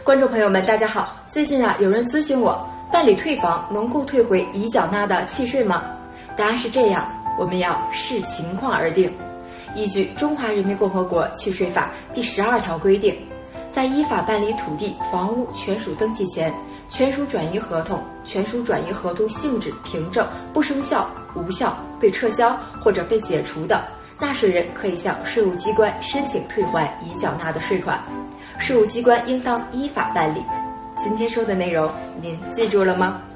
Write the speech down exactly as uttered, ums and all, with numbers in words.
观众朋友们，大家好。最近啊，有人咨询我，办理退房能够退回已缴纳的契税吗？答案是这样，我们要视情况而定。依据《中华人民共和国契税法》第十二条规定，在依法办理土地、房屋权属登记前，权属转移合同、权属转移合同性质、凭证不生效、无效、被撤销或者被解除的，纳税人可以向税务机关申请退还已缴纳的税款，税务机关应当依法办理。今天说的内容您记住了吗？